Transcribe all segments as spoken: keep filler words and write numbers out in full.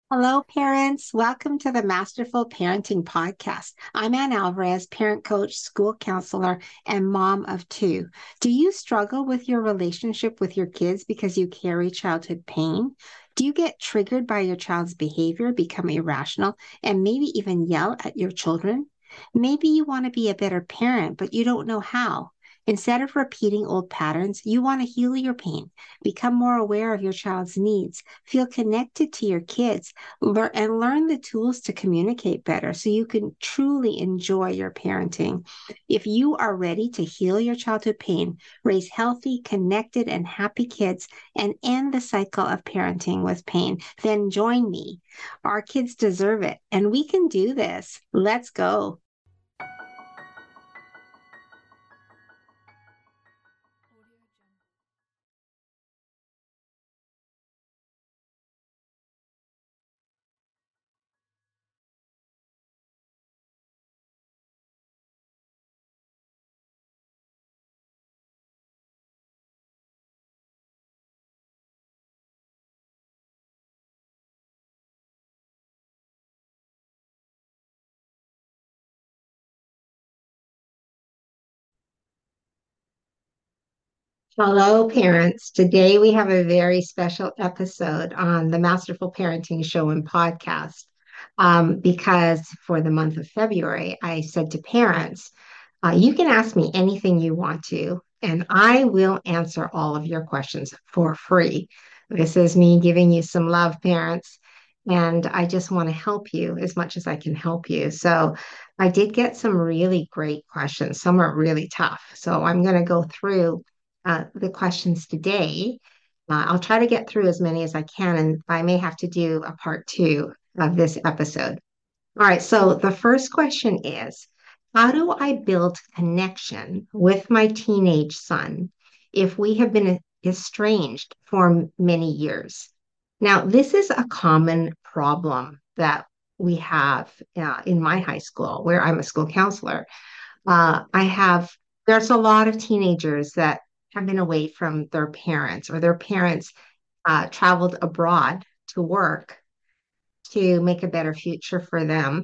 Hello, parents. Welcome to the Masterful Parenting Podcast. I'm Ann Alvarez, parent coach, school counselor, and mom of two. Do you struggle with your relationship with your kids because you carry childhood pain? Do you get triggered by your child's behavior, become irrational, and maybe even yell at your children? Maybe you want to be a better parent, but you don't know how. Instead of repeating old patterns, you want to heal your pain, become more aware of your child's needs, feel connected to your kids learn and learn the tools to communicate better so you can truly enjoy your parenting. If you are ready to heal your childhood pain, raise healthy, connected, and happy kids, and end the cycle of parenting with pain, then join me. Our kids deserve it, and we can do this. Let's go. Hello, parents. Today we have a very special episode on the Masterful Parenting Show and podcast. Um, because for the month of February, I said to parents, uh, you can ask me anything you want to, and I will answer all of your questions for free. This is me giving you some love, parents, and I just want to help you as much as I can help you. So I did get some really great questions. Some are really tough. So I'm going to go through uh, the questions today. Uh, I'll try to get through as many as I can, and I may have to do a part two of this episode. All right, so the first question is, how do I build connection with my teenage son if we have been estranged for many years? Now, this is a common problem that we have uh, in my high school, where I'm a school counselor. Uh, I have, there's a lot of teenagers that have been away from their parents, or their parents uh, traveled abroad to work to make a better future for them.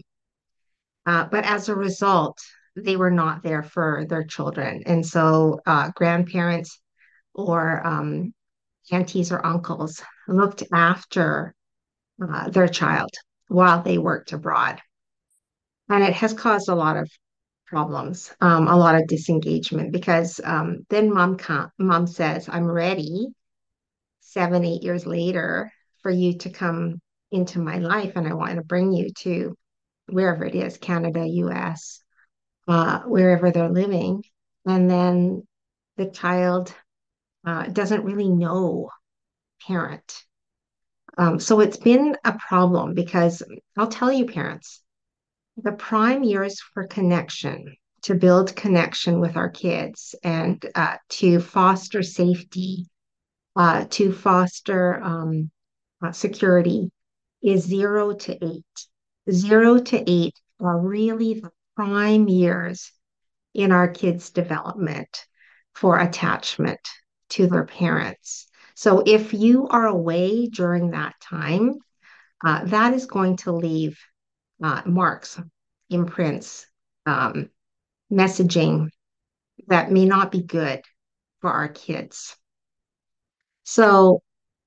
Uh, but as a result, they were not there for their children. And so uh, grandparents or um, aunties or uncles looked after uh, their child while they worked abroad. And it has caused a lot of problems, um, a lot of disengagement because um, then mom, com- mom says, I'm ready seven, eight years later for you to come into my life. And I want to bring you to wherever it is, Canada, U S, uh, wherever they're living. And then the child uh, doesn't really know parent. Um, so it's been a problem because I'll tell you, parents, the prime years for connection, to build connection with our kids and uh, to foster safety, uh, to foster um, uh, security is zero to eight. Zero to eight are really the prime years in our kids' development for attachment to their parents. So if you are away during that time, uh, that is going to leave uh, marks, imprints, um, messaging that may not be good for our kids. So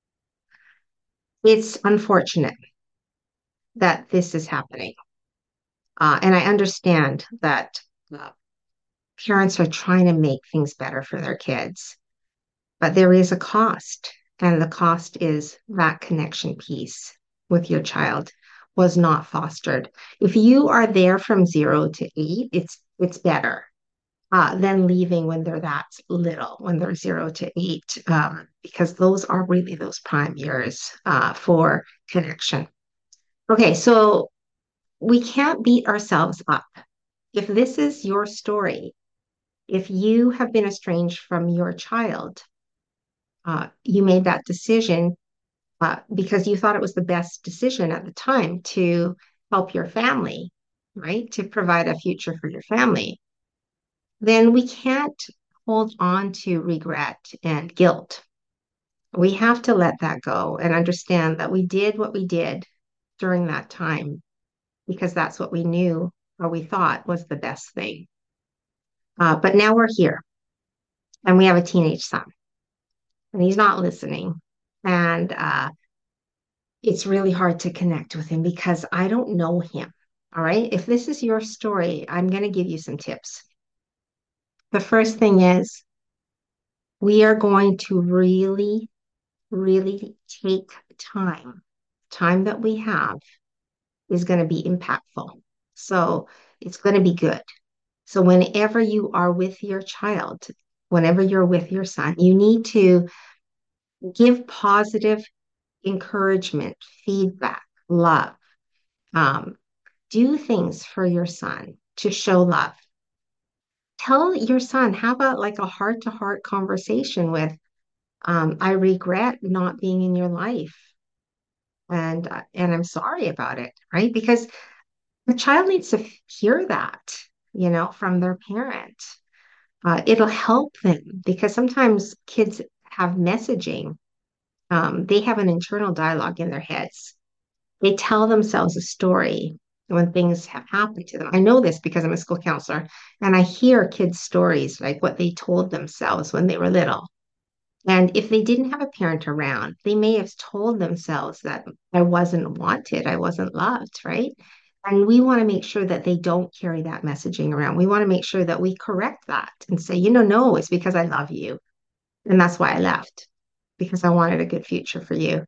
it's unfortunate that this is happening. Uh, and I understand that uh, parents are trying to make things better for their kids, but there is a cost. And the cost is that connection piece with your child was not fostered. If you are there from zero to eight, it's it's better uh, than leaving when they're that little, when they're zero to eight, um, because those are really those prime years uh, for connection. Okay, so we can't beat ourselves up. If this is your story, if you have been estranged from your child, uh, you made that decision uh, because you thought it was the best decision at the time to help your family, right? To provide a future for your family, then we can't hold on to regret and guilt. We have to let that go and understand that we did what we did during that time because that's what we knew or we thought was the best thing. Uh, but now we're here and we have a teenage son and he's not listening. And uh, it's really hard to connect with him because I don't know him. All right. If this is your story, I'm going to give you some tips. The first thing is we are going to really, really take time. Time that we have is going to be impactful. So it's going to be good. So whenever you are with your child, whenever you're with your son, you need to give positive encouragement, feedback, love. Um, do things for your son to show love. Tell your son, how about like a heart to heart conversation with, um, I regret not being in your life and uh, and I'm sorry about it, right? Because the child needs to hear that, you know, from their parent. Uh, it'll help them because sometimes kids have messaging. Um, they have an internal dialogue in their heads. They tell themselves a story when things have happened to them. I know this because I'm a school counselor and I hear kids' stories, like what they told themselves when they were little. And if they didn't have a parent around, they may have told themselves that I wasn't wanted, I wasn't loved, right? And we want to make sure that they don't carry that messaging around. We want to make sure that we correct that and say, you know, no, it's because I love you. And that's why I left, because I wanted a good future for you.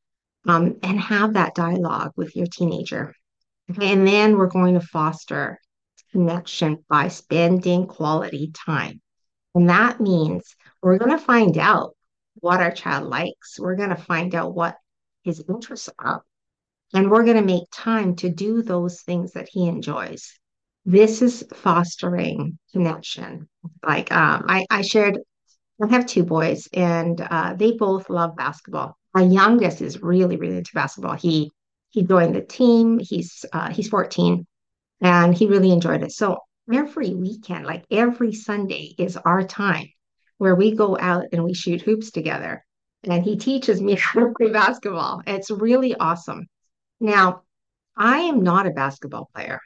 Um, and have that dialogue with your teenager. Okay. And then we're going to foster connection by spending quality time. And that means we're going to find out what our child likes. We're going to find out what his interests are. And we're going to make time to do those things that he enjoys. This is fostering connection. Like um, I, I shared, I have two boys, and uh, they both love basketball. My youngest is really, really into basketball. He he joined the team. He's uh, he's fourteen, and he really enjoyed it. So every weekend, like every Sunday, is our time where we go out and we shoot hoops together. And he teaches me how to play basketball. It's really awesome. Now, I am not a basketball player.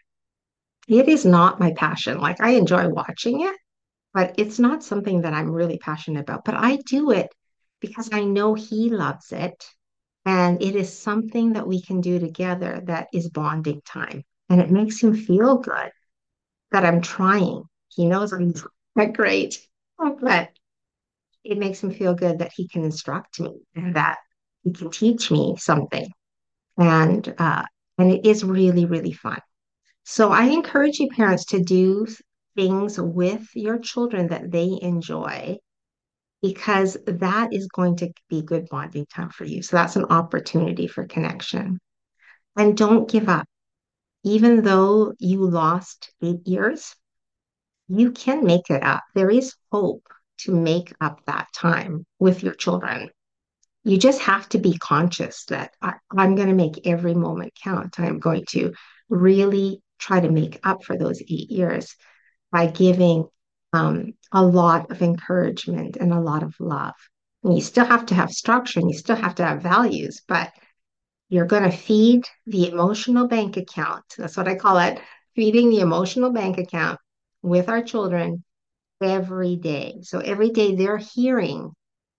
It is not my passion. Like I enjoy watching it, but it's not something that I'm really passionate about. But I do it because I know he loves it. And it is something that we can do together that is bonding time. And it makes him feel good that I'm trying. He knows I'm not great, but it makes him feel good that he can instruct me and that he can teach me something. And uh, and it is really, really fun. So I encourage you parents to do things with your children that they enjoy because that is going to be good bonding time for you. So that's an opportunity for connection. And don't give up. Even though you lost eight years, you can make it up. There is hope to make up that time with your children. You just have to be conscious that I, I'm going to make every moment count. I'm going to really try to make up for those eight years by giving um, a lot of encouragement and a lot of love. And you still have to have structure and you still have to have values, but you're going to feed the emotional bank account. That's what I call it, feeding the emotional bank account with our children every day. So every day they're hearing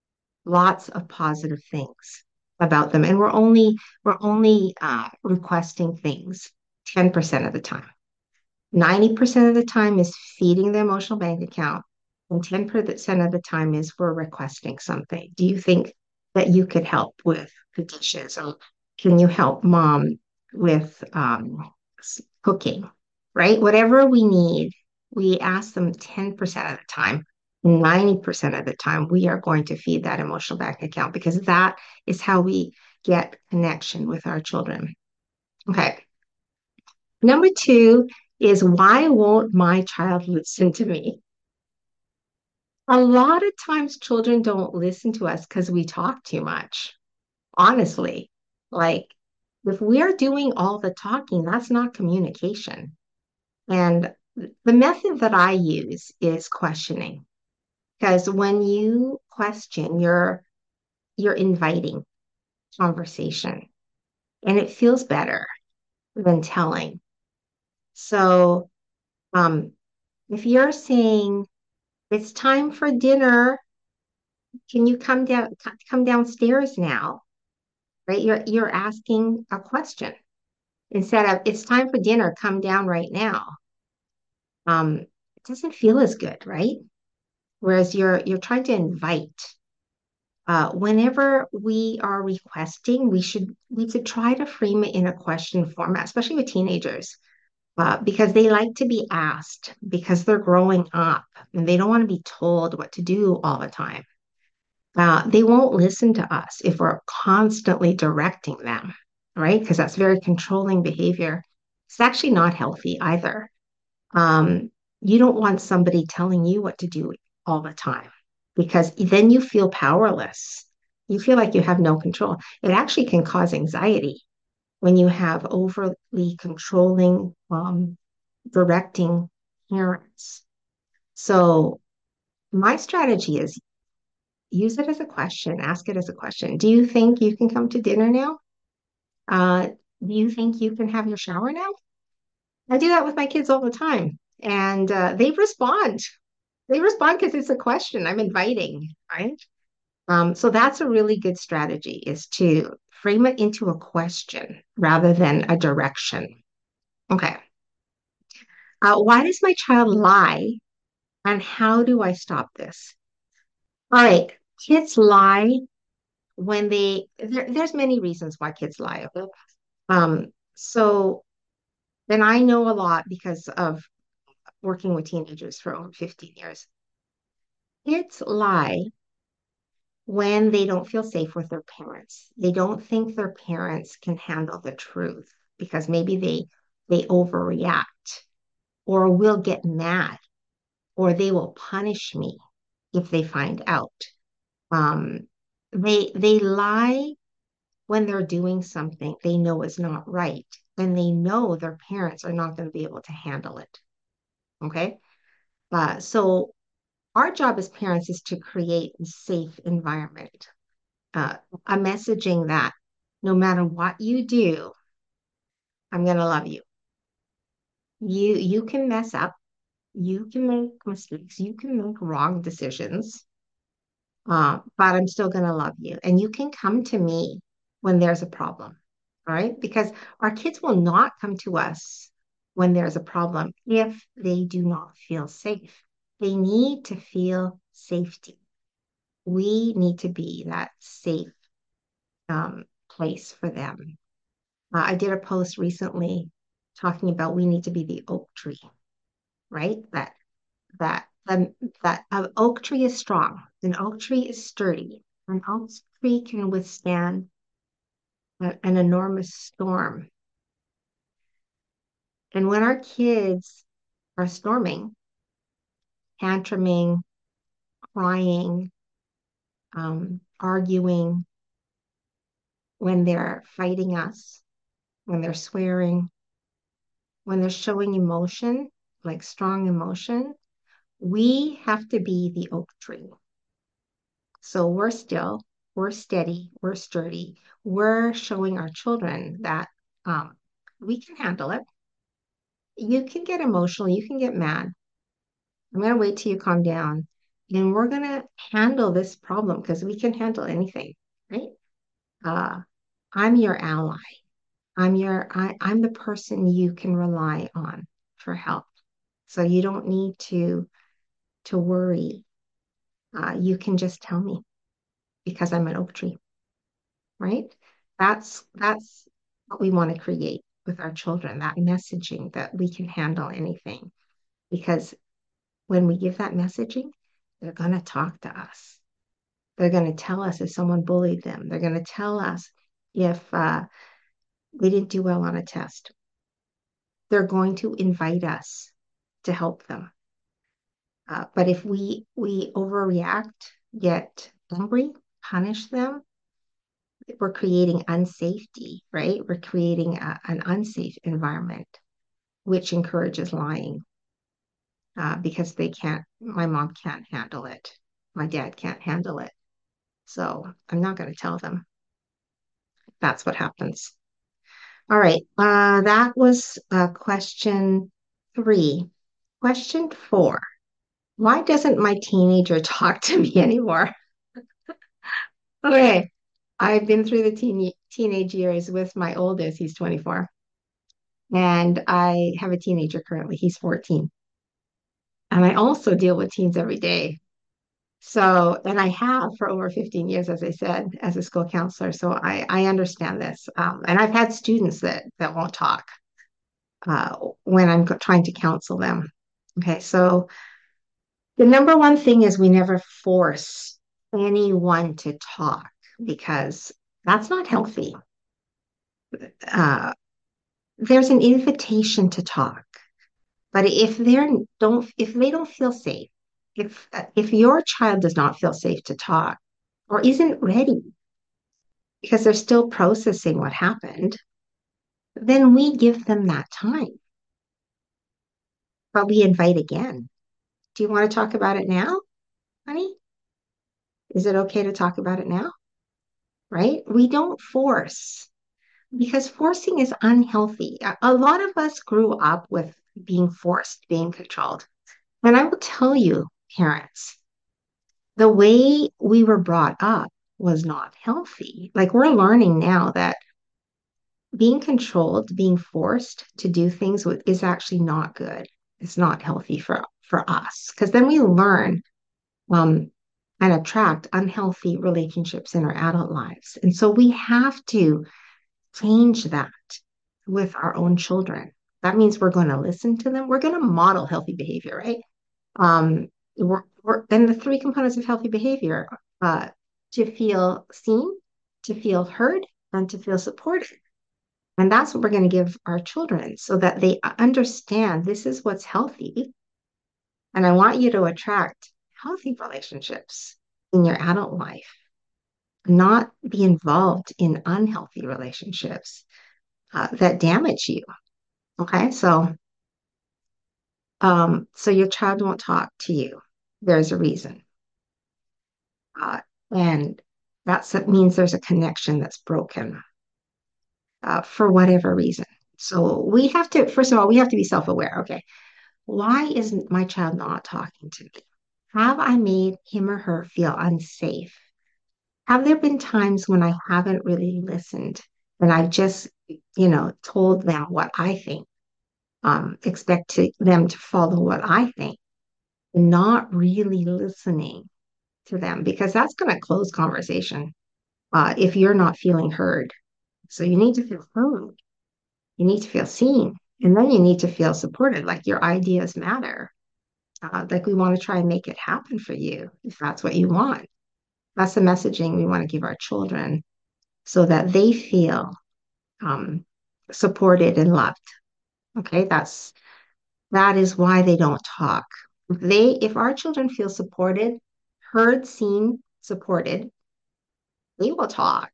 lots of positive things about them, and we're only we're only uh, requesting things ten percent of the time. ninety percent of the time is feeding the emotional bank account, and ten percent of the time is we're requesting something. Do you think that you could help with the dishes? Or can you help mom with um, cooking? Right? Whatever we need, we ask them ten percent of the time. ninety percent of the time, we are going to feed that emotional bank account because that is how we get connection with our children. Okay. Number two is why won't my child listen to me? A lot of times children don't listen to us because we talk too much. Honestly, like if we're doing all the talking, that's not communication. And the method that I use is questioning. Because when you question, you're you're inviting conversation. and it feels better than telling. So, um, if you're saying it's time for dinner, can you come down come downstairs now? Right? You're you're asking a question instead of it's time for dinner, come down right now. Um, it doesn't feel as good, right? Whereas you're you're trying to invite. Uh, whenever we are requesting, we should we should try to frame it in a question format, especially with teenagers, uh, because they like to be asked because they're growing up and they don't want to be told what to do all the time. Uh, they won't listen to us if we're constantly directing them, right? Because that's very controlling behavior. It's actually not healthy either. Um, you don't want somebody telling you what to do all the time because then you feel powerless. You feel like you have no control. It actually can cause anxiety when you have overly controlling, um, directing parents. So, my strategy is use it as a question, ask it as a question. Do you think you can come to dinner now? Uh, do you think you can have your shower now? I do that with my kids all the time, and uh, they respond. They respond because it's a question. I'm inviting, right? Um, so that's a really good strategy is to frame it into a question rather than a direction. Okay. Uh, why does my child lie and how do I stop this? All right. Kids lie when they, there, there's many reasons why kids lie. Okay? Um, so, and I know a lot because of working with teenagers for over fifteen years. Kids lie when they don't feel safe with their parents. They don't think their parents can handle the truth because maybe they they overreact or will get mad or they will punish me if they find out. Um, they they lie when they're doing something they know is not right and they know their parents are not going to be able to handle it. Okay. Uh, so our job as parents is to create a safe environment, uh, a messaging that no matter what you do, I'm going to love you. You you can mess up, you can make mistakes, you can make wrong decisions, uh, but I'm still going to love you. And you can come to me when there's a problem. All right? Because our kids will not come to us when there's a problem if they do not feel safe. They need to feel safety. We need to be that safe um, place for them. Uh, I did a post recently talking about we need to be the oak tree, right? That that um, that an oak tree is strong. An oak tree is sturdy. An oak tree can withstand a- an enormous storm. And when our kids are storming, tantruming, crying, um, arguing, when they're fighting us, when they're swearing, when they're showing emotion, like strong emotion, we have to be the oak tree. So we're still, we're steady, we're sturdy. We're showing our children that um, we can handle it. You can get emotional, you can get mad. I'm going to wait till you calm down. And we're going to handle this problem because we can handle anything, right? Uh, I'm your ally. I'm your, I, I'm the person you can rely on for help. So you don't need to to worry. Uh, you can just tell me because I'm an oak tree, right? That's that's what we want to create with our children, that messaging that we can handle anything. Because when we give that messaging, they're going to talk to us. They're going to tell us if someone bullied them. They're going to tell us if uh, they didn't do well on a test. They're going to invite us to help them. Uh, but if we we overreact, get angry, punish them, we're creating unsafety, right? We're creating a, an unsafe environment, which encourages lying uh, because they can't, my mom can't handle it. My dad can't handle it. So I'm not going to tell them. That's what happens. All right. Uh, that was uh, question three. Question four. Why doesn't my teenager talk to me anymore? Okay. I've been through the teen teenage years with my oldest. He's twenty-four. And I have a teenager currently. He's fourteen. And I also deal with teens every day. So, and I have for over fifteen years, as I said, as a school counselor. So I, I understand this. Um, and I've had students that, that won't talk uh, when I'm trying to counsel them. Okay. So the number one thing is we never force anyone to talk because that's not healthy. Uh, there's an invitation to talk. But if they're don't if they don't feel safe, if if your child does not feel safe to talk or isn't ready because they're still processing what happened, then we give them that time. But we invite again. Do you want to talk about it now, honey? Is it okay to talk about it now? Right? We don't force because forcing is unhealthy. A, a lot of us grew up with being forced, being controlled. And I will tell you, parents, the way we were brought up was not healthy. Like we're learning now that being controlled, being forced to do things with, is actually not good. It's not healthy for for us because then we learn um, and attract unhealthy relationships in our adult lives. And so we have to change that with our own children. That means we're going to listen to them. We're going to model healthy behavior, right? Um, we're, we're, and the three components of healthy behavior uh, to feel seen, to feel heard, and to feel supported. And that's what we're going to give our children so that they understand this is what's healthy. And I want you to attract healthy relationships in your adult life, not be involved in unhealthy relationships uh, that damage you. Okay. So, um, so your child won't talk to you. There's a reason. Uh, and that's, that means there's a connection that's broken uh, for whatever reason. So we have to, first of all, we have to be self-aware. Okay, why isn't my child not talking to me? Have I made him or her feel unsafe? Have there been times when I haven't really listened and I've just, you know, told them what I think, um, expect to, them to follow what I think, not really listening to them because that's going to close conversation uh, if you're not feeling heard. So you need to feel heard. You need to feel seen. And then you need to feel supported, like your ideas matter. Uh, like we want to try and make it happen for you if that's what you want. That's the messaging we want to give our children so that they feel um, supported and loved. Okay, that's that is why they don't talk. If they, if our children feel supported, heard, seen, supported, they will talk.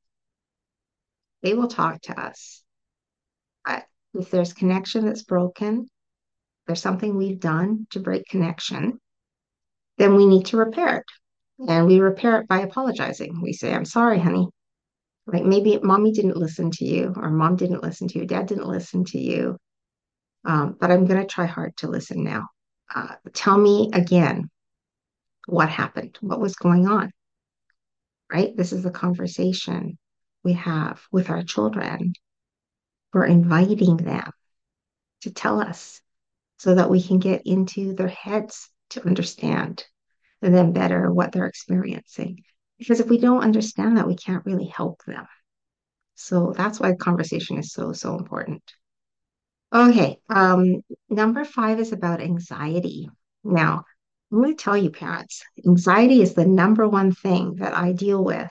They will talk to us. But if there's connection that's broken, there's something we've done to break connection, then we need to repair it. And we repair it by apologizing. We say, I'm sorry, honey. Like maybe mommy didn't listen to you, or mom didn't listen to you, dad didn't listen to you. Um, but I'm going to try hard to listen now. Uh, tell me again what happened, what was going on, right? This is the conversation we have with our children. We're inviting them to tell us so that we can get into their heads to understand them better what they're experiencing. Because if we don't understand that, we can't really help them. So that's why conversation is so, so important. Okay, um, number five is about anxiety. Now, I'm going to tell you, parents, anxiety is the number one thing that I deal with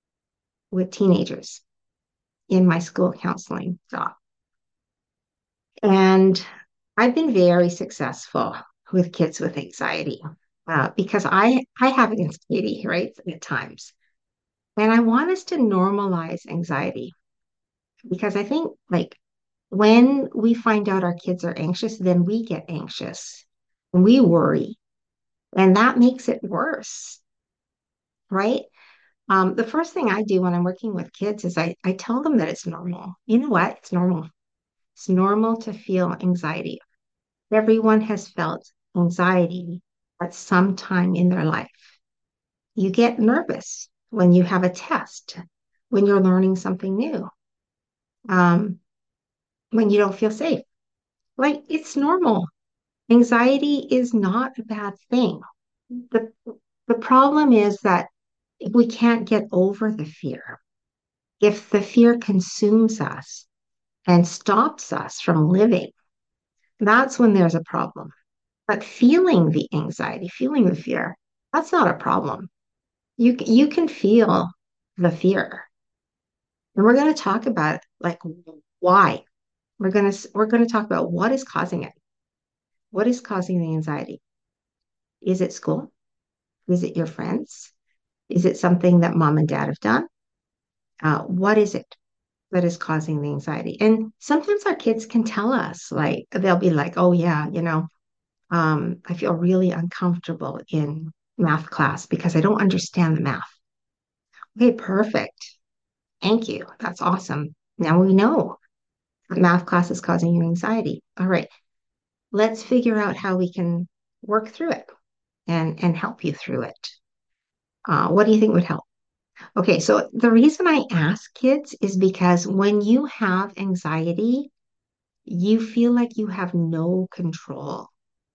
with teenagers in my school counseling job. And I've been very successful with kids with anxiety uh, because I I have anxiety, right, at times. And I want us to normalize anxiety because I think like when we find out our kids are anxious, then we get anxious and we worry, and that makes it worse, right? Um, the first thing I do when I'm working with kids is I, I tell them that it's normal. You know what? It's normal. It's normal to feel anxiety. Everyone has felt anxiety at some time in their life. You get nervous when you have a test, when you're learning something new, um, when you don't feel safe. Like it's normal. Anxiety is not a bad thing. The, the problem is that we can't get over the fear. If the fear consumes us and stops us from living, that's when there's a problem. But feeling the anxiety, feeling the fear, that's not a problem. You, you can feel the fear. And we're going to talk about like why. We're going to we're going to talk about what is causing it. What is causing the anxiety? Is it school? Is it your friends? Is it something that mom and dad have done? Uh, what is it that is causing the anxiety? And sometimes our kids can tell us, like, they'll be like, oh, yeah, you know, um, I feel really uncomfortable in math class because I don't understand the math. Okay, perfect. Thank you. That's awesome. Now we know that math class is causing you anxiety. All right, let's figure out how we can work through it and, and help you through it. Uh, what do you think would help? Okay, so the reason I ask kids is because when you have anxiety, you feel like you have no control.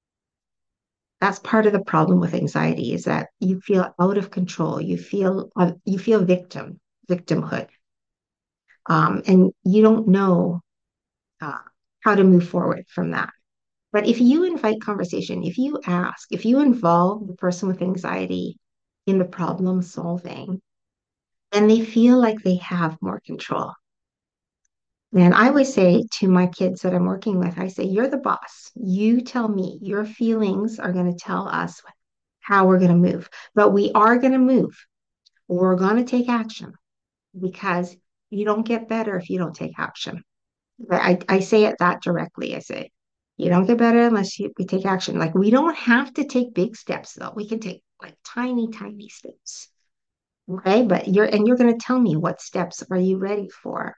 That's part of the problem with anxiety is that you feel out of control. You feel uh, you feel victim, victimhood, um, and you don't know uh, how to move forward from that. But if you invite conversation, if you ask, if you involve the person with anxiety in the problem solving, then they feel like they have more control. And I always say to my kids that I'm working with, I say, you're the boss. You tell me. Your feelings are going to tell us how we're going to move. But we are going to move. We're going to take action because you don't get better if you don't take action. I, I say it that directly. I say, you don't get better unless you, we take action. Like we don't have to take big steps though. We can take like tiny, tiny steps. Okay. But you're, and you're going to tell me what steps are you ready for?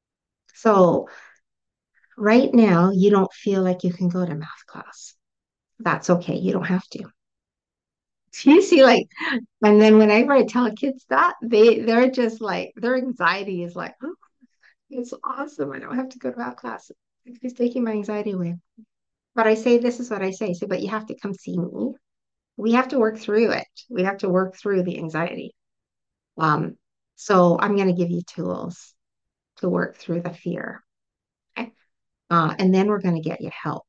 So right now, you don't feel like you can go to math class. That's okay. You don't have to. You see, like, and then whenever I tell kids that, they they're just like their anxiety is like, oh, it's awesome. I don't have to go to math class. It's taking my anxiety away. But I say this is what I say. So, but you have to come see me. We have to work through it. We have to work through the anxiety. Um, so I'm going to give you tools to work through the fear. Okay. Uh, and then we're going to get you help.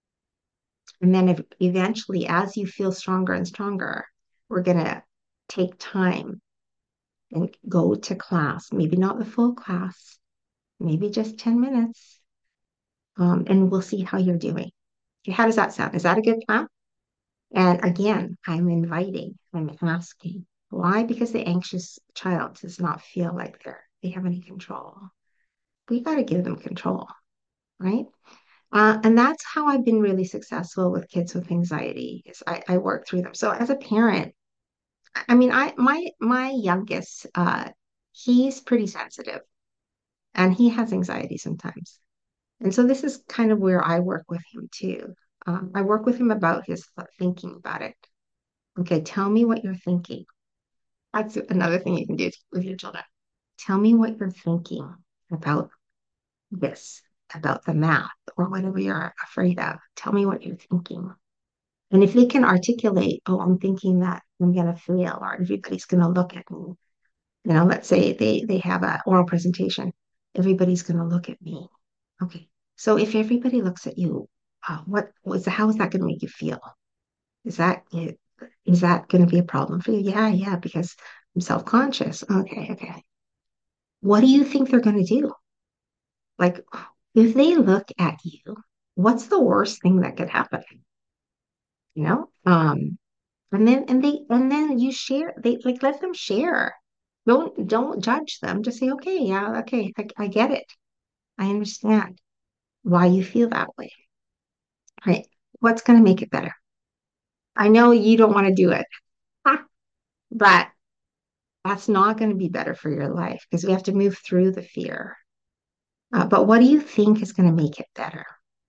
And then if, eventually, as you feel stronger and stronger, we're going to take time and go to class, maybe not the full class, maybe just ten minutes, um, and we'll see how you're doing. Okay, how does that sound? Is that a good plan? And again, I'm inviting, I'm asking. Why? Because the anxious child does not feel like they're they have any control. We got to give them control, right? Uh, and that's how I've been really successful with kids with anxiety is I, I work through them. So as a parent, I mean, I my my youngest, uh, he's pretty sensitive and he has anxiety sometimes. And so this is kind of where I work with him too. Um, I work with him about his thinking about it. Okay, tell me what you're thinking. That's another thing you can do with your children. Tell me what you're thinking about this, about the math or whatever you're afraid of. Tell me what you're thinking. And if they can articulate, oh, I'm thinking that I'm going to fail or everybody's going to look at me. You know, let's say they they have an oral presentation. Everybody's going to look at me. Okay. So if everybody looks at you, uh, what was how is that going to make you feel? Is that it? Is that going to be a problem for you? Yeah, yeah, because I'm self-conscious. Okay, okay. What do you think they're going to do? Like, if they look at you, what's the worst thing that could happen? You know? Um, and then and they and then you share, they like let them share. Don't don't judge them. Just say, okay, yeah, okay, I, I get it. I understand why you feel that way. Right? What's going to make it better? I know you don't want to do it, but That's not going to be better for your life because we have to move through the fear. Uh, but what do you think is going to make it better?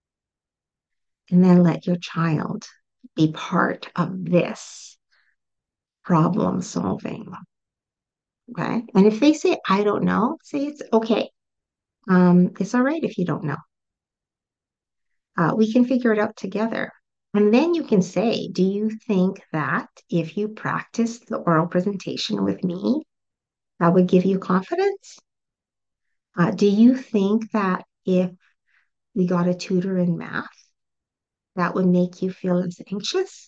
And then let your child be part of this problem solving. Okay. And if they say, I don't know, say it's okay. Um, it's all right if you don't know. Uh, we can figure it out together. And then you can say, do you think that if you practice the oral presentation with me, that would give you confidence? Uh, do you think that if we got a tutor in math, that would make you feel less anxious?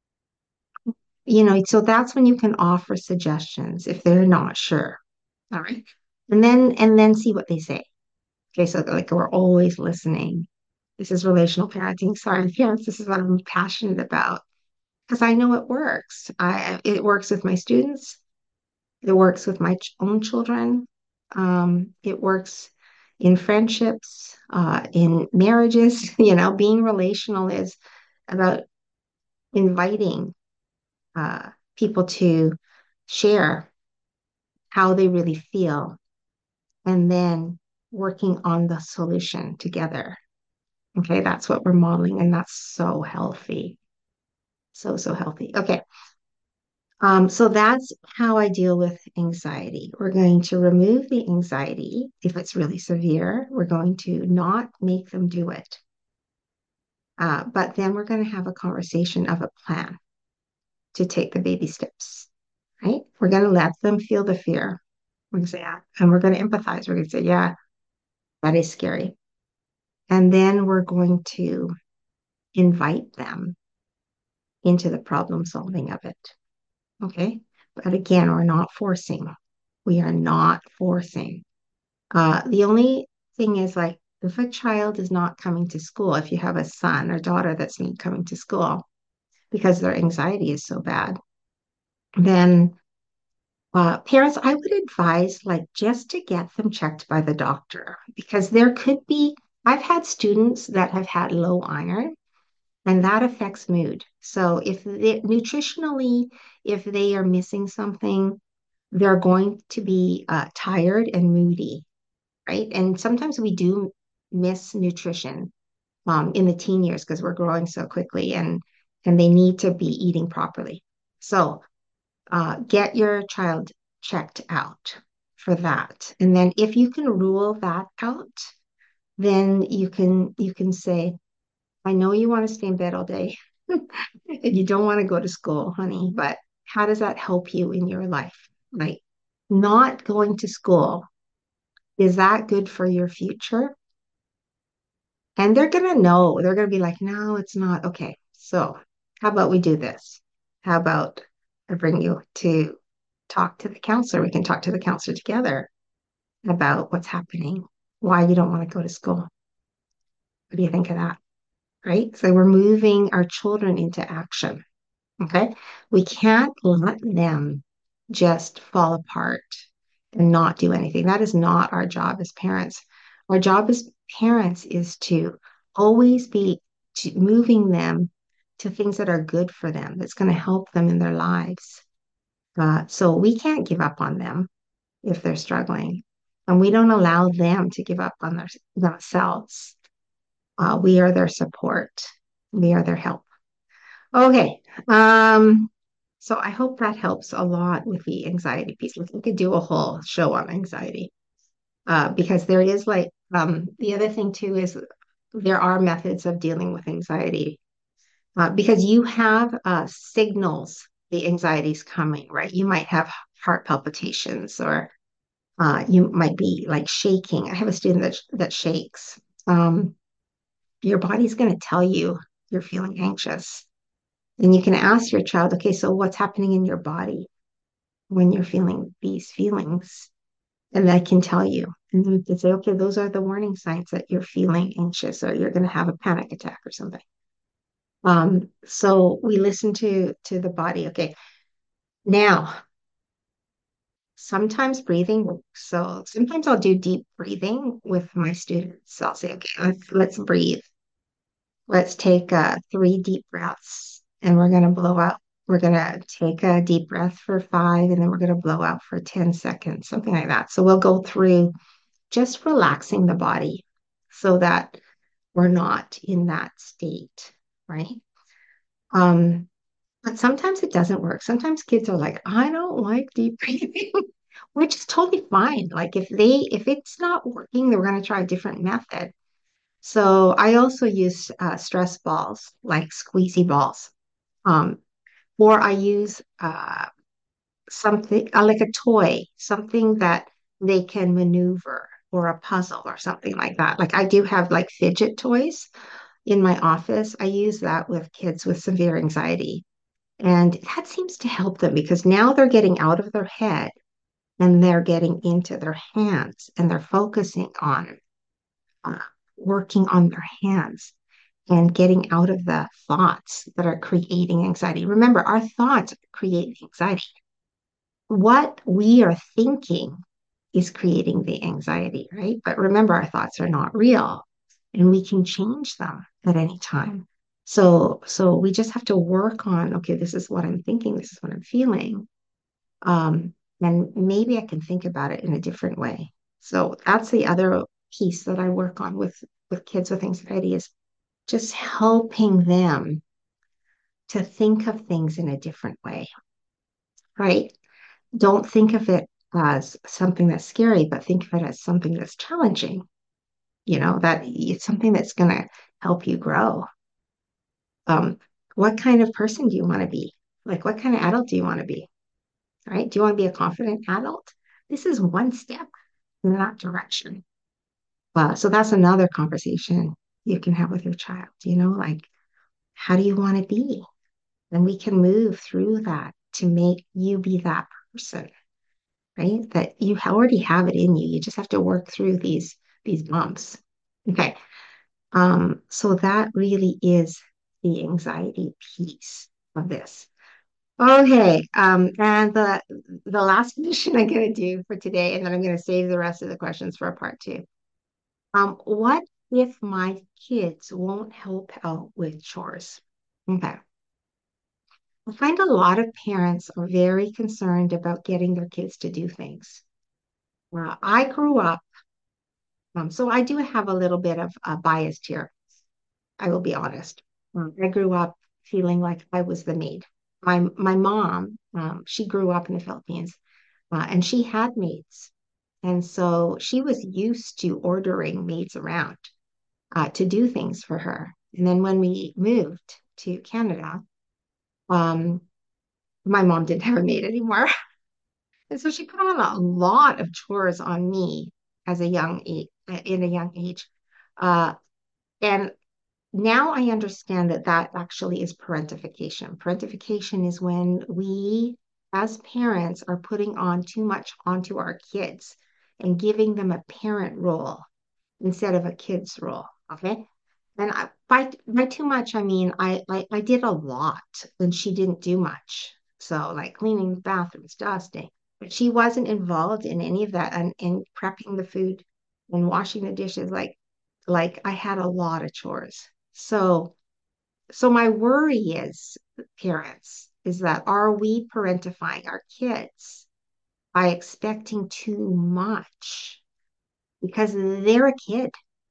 You know, so that's when you can offer suggestions if they're not sure. All right. And then and then see what they say. Okay, so like we're always listening. This is relational parenting. Sorry, parents, this is what I'm passionate about because I know it works. I it works with my students. It works with my ch- own children. Um, it works in friendships, uh, in marriages. You know, being relational is about inviting uh, people to share how they really feel and then working on the solution together. Okay, that's what we're modeling, and that's so healthy. So, so healthy. Okay. Um, so that's how I deal with anxiety. We're going to remove the anxiety if it's really severe. We're going to not make them do it. Uh, but then we're going to have a conversation of a plan to take the baby steps, right? We're going to let them feel the fear. We're going to say, yeah, and we're going to empathize. We're going to say, yeah, that is scary. And then we're going to invite them into the problem solving of it. Okay. But again, we're not forcing. We are not forcing. Uh, the only thing is like if a child is not coming to school, if you have a son or daughter that's not coming to school because their anxiety is so bad, then uh, parents, I would advise like just to get them checked by the doctor because there could be, I've had students that have had low iron and that affects mood. So if they, nutritionally, if they are missing something, they're going to be uh, tired and moody, right? And sometimes we do miss nutrition um, in the teen years because we're growing so quickly and and they need to be eating properly. So uh, get your child checked out for that. And then if you can rule that out, then you can you can say, I know you want to stay in bed all day and you don't want to go to school, honey, but how does that help you in your life? Right? Not going to school, is that good for your future? And they're going to know. They're going to be like, no, it's not. Okay. So, how about we do this? How about I bring you to talk to the counselor? We can talk to the counselor together about what's happening, why you don't want to go to school. What do you think of that? Right? So, we're moving our children into action. Okay. We can't let them just fall apart and not do anything. That is not our job as parents. Our job as parents is to always be to moving them to things that are good for them, that's going to help them in their lives. Uh, so we can't give up on them if they're struggling. And we don't allow them to give up on their, themselves. Uh, we are their support. We are their help. Okay. Um, so I hope that helps a lot with the anxiety piece. We could do a whole show on anxiety uh, because there is like um, the other thing too is there are methods of dealing with anxiety uh, because you have uh, signals the anxiety is coming, right? You might have heart palpitations or uh, you might be like shaking. I have a student that that shakes. Um, your body's going to tell you you're feeling anxious. And you can ask your child, okay, so what's happening in your body when you're feeling these feelings? And I can tell you. And you can say, okay, those are the warning signs that you're feeling anxious or you're going to have a panic attack or something. Um, so we listen to to the body. Okay. Now, sometimes breathing works. So sometimes I'll do deep breathing with my students. I'll say, okay, let's let's breathe. Let's take uh, three deep breaths and we're going to blow out. we're going to take a deep breath for five, and then we're going to blow out for ten seconds, something like that. So we'll go through just relaxing the body so that we're not in that state, right? Um, but sometimes it doesn't work. Sometimes kids are like, I don't like deep breathing, which is totally fine. Like if they if it's not working, they're going to try a different method. So I also use uh, stress balls, like squeezy balls. Um, or I use uh, something uh, like a toy, something that they can maneuver, or a puzzle or something like that. Like I do have like fidget toys in my office. I use that with kids with severe anxiety. And that seems to help them because now they're getting out of their head and they're getting into their hands and they're focusing on uh, working on their hands and getting out of the thoughts that are creating anxiety. Remember, our thoughts create anxiety. What we are thinking is creating the anxiety, right? But remember, our thoughts are not real and we can change them at any time. So, so we just have to work on, okay, this is what I'm thinking, this is what I'm feeling. Um, and maybe I can think about it in a different way. So that's the other piece that I work on with with kids with anxiety is just helping them to think of things in a different way, right? Don't think of it as something that's scary, but think of it as something that's challenging, you know, that it's something that's going to help you grow. Um, what kind of person do you want to be? Like, what kind of adult do you want to be? Right? Do you want to be a confident adult? This is one step in that direction. Uh, so that's another conversation you can have with your child, you know, like, how do you want to be? And we can move through that to make you be that person, right? That you already have it in you. You just have to work through these these bumps. Okay. Um, so that really is the anxiety piece of this. Okay. Um, and the the last question I'm gonna do for today, and then I'm gonna save the rest of the questions for a part two. Um, what if my kids won't help out with chores? Okay. I find a lot of parents are very concerned about getting their kids to do things. Well, I grew up, um, so I do have a little bit of a bias here. I will be honest. Um, I grew up feeling like I was the maid. My my mom, um, she grew up in the Philippines, uh, and she had maids, and so she was used to ordering maids around uh, to do things for her. And then when we moved to Canada, um, my mom didn't have a maid anymore. And so she put on a lot of chores on me as a young age, in a young age. Uh, and now I understand that that actually is parentification. Parentification is when we, as parents, are putting on too much onto our kids and giving them a parent role instead of a kid's role. Okay. And I, by by too much, I mean I, I I did a lot and she didn't do much. So like cleaning the bathrooms, dusting, but she wasn't involved in any of that and in prepping the food and washing the dishes. Like like I had a lot of chores. So so my worry is, parents, is that are we parentifying our kids by expecting too much because they're a kid.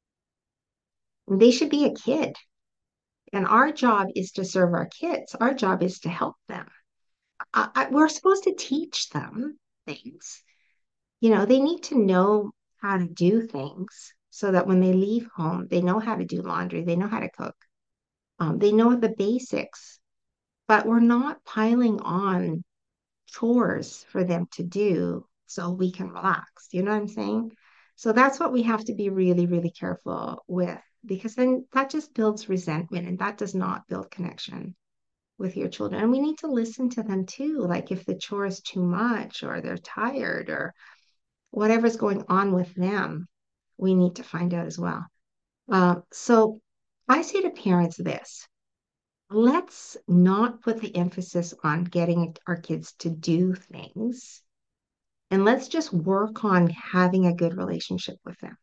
They should be a kid. And our job is to serve our kids. Our job is to help them. I, I, we're supposed to teach them things. You know, they need to know how to do things so that when they leave home, they know how to do laundry, they know how to cook, um, they know the basics. But we're not piling on chores for them to do so we can relax. You know what I'm saying? So that's what we have to be really, really careful with because then that just builds resentment and that does not build connection with your children. And we need to listen to them too. Like if the chore is too much or they're tired or whatever's going on with them, we need to find out as well. Uh, so I say to parents this, let's not put the emphasis on getting our kids to do things and let's just work on having a good relationship with them.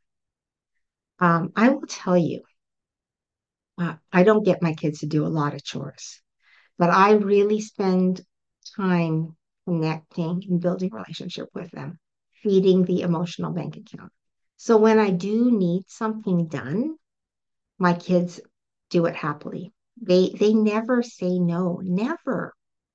Um, I will tell you, uh, I don't get my kids to do a lot of chores. but I really spend time connecting and building relationship with them, feeding the emotional bank account. So when I do need something done, my kids do it happily. They they never say no, never.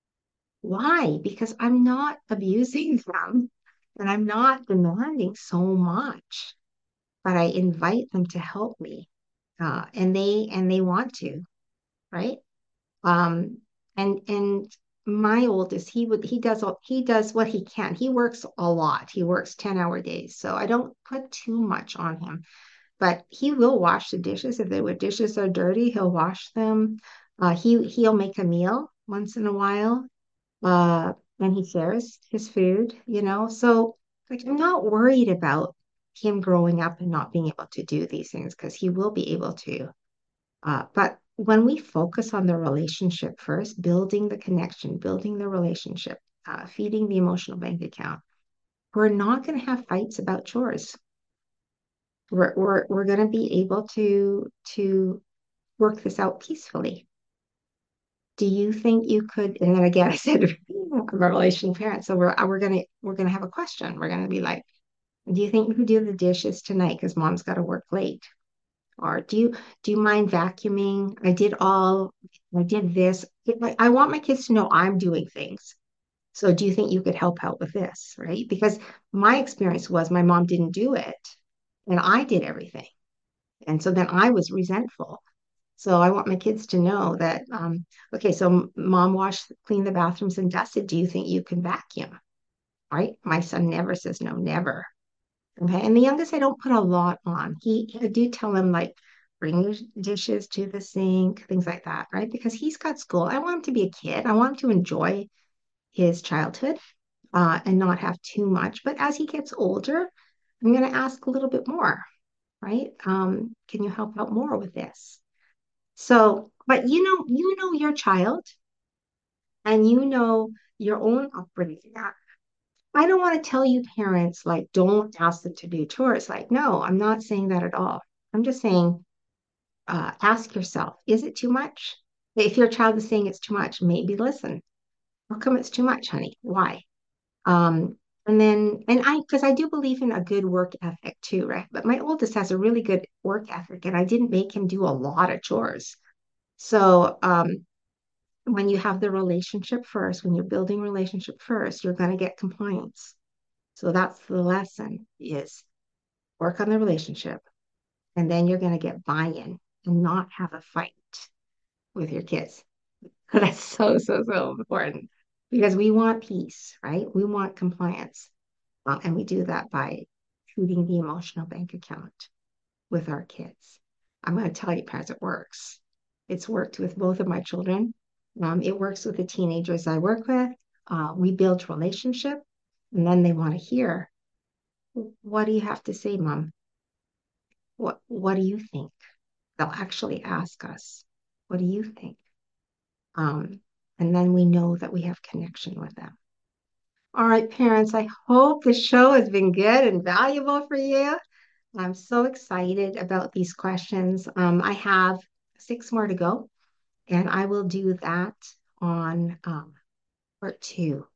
Why? Because I'm not abusing them and I'm not demanding so much, but I invite them to help me. Uh, and they and they want to, right? Um, and and my oldest, he would he does all he does what he can. He works a lot. He works ten hour days. So I don't put too much on him. But he will wash the dishes. If the dishes are dirty, he'll wash them. Uh, he he'll make a meal once in a while. Uh, and he shares his food, you know. So like I'm not worried about him growing up and not being able to do these things because he will be able to. Uh, but when we focus on the relationship first, building the connection, building the relationship, uh, feeding the emotional bank account, we're not going to have fights about chores. We're we're we're going to be able to to work this out peacefully. Do you think you could? And then again, I said I'm a relation parent, so we're we're gonna we're gonna have a question. We're gonna be like, do you think you could do the dishes tonight because mom's got to work late? Or do you do you mind vacuuming? I did all, I did this. I I want my kids to know I'm doing things. So do you think you could help out with this, right? Because my experience was my mom didn't do it and I did everything. And so then I was resentful. So I want my kids to know that, um, okay, so m- mom washed, cleaned the bathrooms and dusted. Do you think you can vacuum? Right? My son never says no, never. Okay. And the youngest, I don't put a lot on. He, I do tell him like, bring your dishes to the sink, things like that, right? Because he's got school. I want him to be a kid. I want him to enjoy his childhood, uh, and not have too much. But as he gets older, I'm going to ask a little bit more, right? Um, can you help out more with this? So, but you know, you know your child and you know your own upbringing. I don't want to tell you parents like don't ask them to do chores. Like, no, I'm not saying that at all. I'm just saying, uh, ask yourself, is it too much? If your child is saying it's too much, maybe listen. How come it's too much, honey? Why? Um, and then, and I, because I do believe in a good work ethic too, right? But my oldest has a really good work ethic, and I didn't make him do a lot of chores. So, um, when you have the relationship first, when you're building relationship first, you're going to get compliance. So that's the lesson is work on the relationship and then you're going to get buy-in and not have a fight with your kids. That's so, so, so important because we want peace, right? We want compliance. Uh, and we do that by treating the emotional bank account with our kids. I'm going to tell you, parents, it works. It's worked with both of my children. Um, it works with the teenagers I work with. Uh, we build relationship, and then they want to hear, what do you have to say, mom? What What do you think? They'll actually ask us, what do you think? Um, and then we know that we have connection with them. All right, parents, I hope the show has been good and valuable for you. I'm so excited about these questions. Um, I have six more to go, and I will do that on um, part two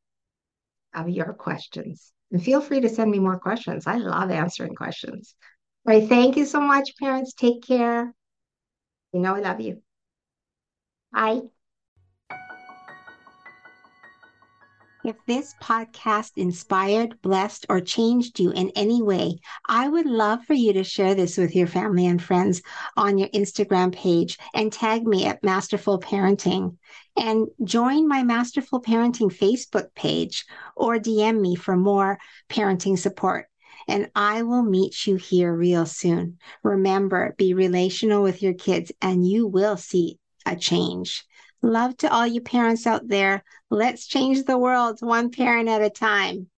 of your questions. And feel free to send me more questions. I love answering questions. All right, thank you so much, parents. Take care. You know I love you. Bye. If this podcast inspired, blessed, or changed you in any way, I would love for you to share this with your family and friends on your Instagram page and tag me at Masterful Parenting. And join my Masterful Parenting Facebook page or D M me for more parenting support. And I will meet you here real soon. Remember, be relational with your kids and you will see a change. Love to all you parents out there. Let's change the world one parent at a time.